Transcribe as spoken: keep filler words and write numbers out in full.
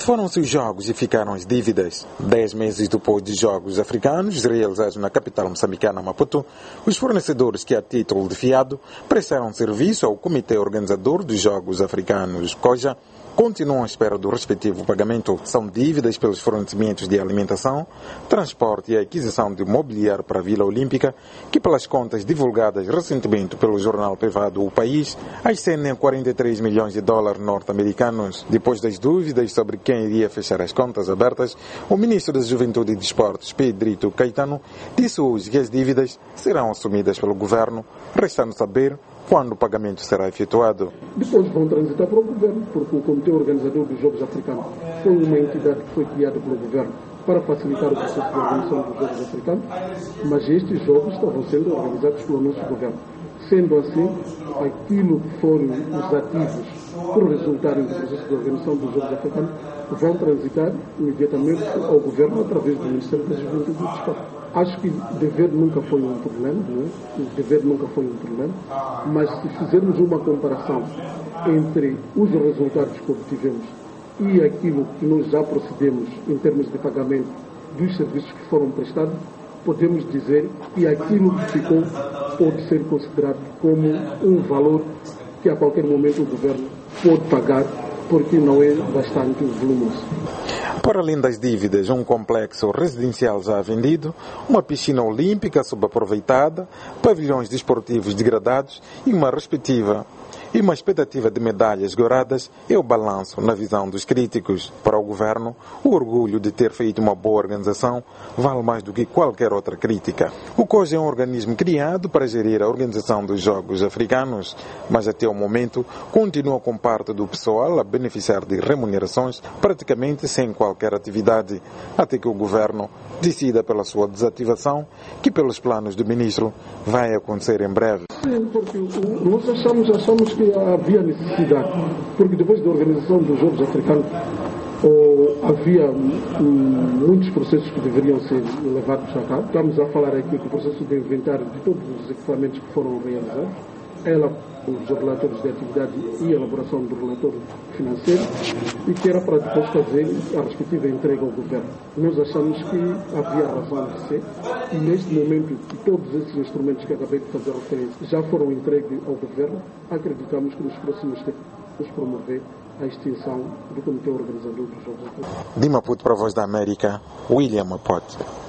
Foram-se os jogos e ficaram as dívidas. Dez meses depois dos Jogos Africanos, realizados na capital moçambicana Maputo, os fornecedores que, a título de fiado, prestaram serviço ao Comitê Organizador dos Jogos Africanos, COJA, continuam à espera do respectivo pagamento. São dívidas pelos fornecimentos de alimentação, transporte e aquisição de mobiliário para a Vila Olímpica, que, pelas contas divulgadas recentemente pelo jornal privado O País, ascendem a quarenta e três milhões de dólares norte-americanos. Depois das dúvidas sobre quem iria fechar as contas abertas, o ministro da Juventude e Desportos, Pedrito Caetano, disse hoje que as dívidas serão assumidas pelo governo, restando saber quando o pagamento será efetuado. Depois vão transitar para o governo, porque o Comitê Organizador dos Jogos Africanos foi uma entidade que foi criada pelo governo para facilitar o processo de organização dos Jogos Africanos, mas estes jogos estavam sendo organizados pelo nosso governo. Sendo assim, aquilo que foram os ativos por resultarem do processo de organização dos Jogos Africanos vão transitar imediatamente ao governo através do Ministério da Juventude e do Desporto. Acho que dever nunca foi um problema, não é? O dever nunca foi um problema, mas se fizermos uma comparação entre os resultados que obtivemos e aquilo que nós já procedemos em termos de pagamento dos serviços que foram prestados, podemos dizer que aquilo que ficou pode ser considerado como um valor que a qualquer momento o governo pode pagar, porque não é bastante volumoso. Para além das dívidas, um complexo residencial já vendido, uma piscina olímpica subaproveitada, pavilhões desportivos degradados e uma respectiva e uma expectativa de medalhas douradas é o balanço na visão dos críticos. Para o governo, o orgulho de ter feito uma boa organização vale mais do que qualquer outra crítica. O COJA é um organismo criado para gerir a organização dos Jogos Africanos, mas até o momento continua com parte do pessoal a beneficiar de remunerações praticamente sem qualquer atividade, até que o governo decida pela sua desativação, que pelos planos do ministro vai acontecer em breve. Sim, porque nós achamos, achamos que havia necessidade, porque depois da organização dos Jogos Africanos oh, havia um, muitos processos que deveriam ser levados a cabo. Estamos a falar aqui do processo de inventário de todos os equipamentos que foram realizados, ela, os relatórios de atividade e a elaboração do relatório financeiro, e que era para depois fazer a respectiva entrega ao governo. Nós achamos que havia razão de ser, e neste momento que todos esses instrumentos que acabei de fazer referência já foram entregues ao governo, acreditamos que nos próximos tempos vamos promover a extinção do Comitê Organizador dos Jogos Africanos. De Maputo para a Voz da América, William Mapote.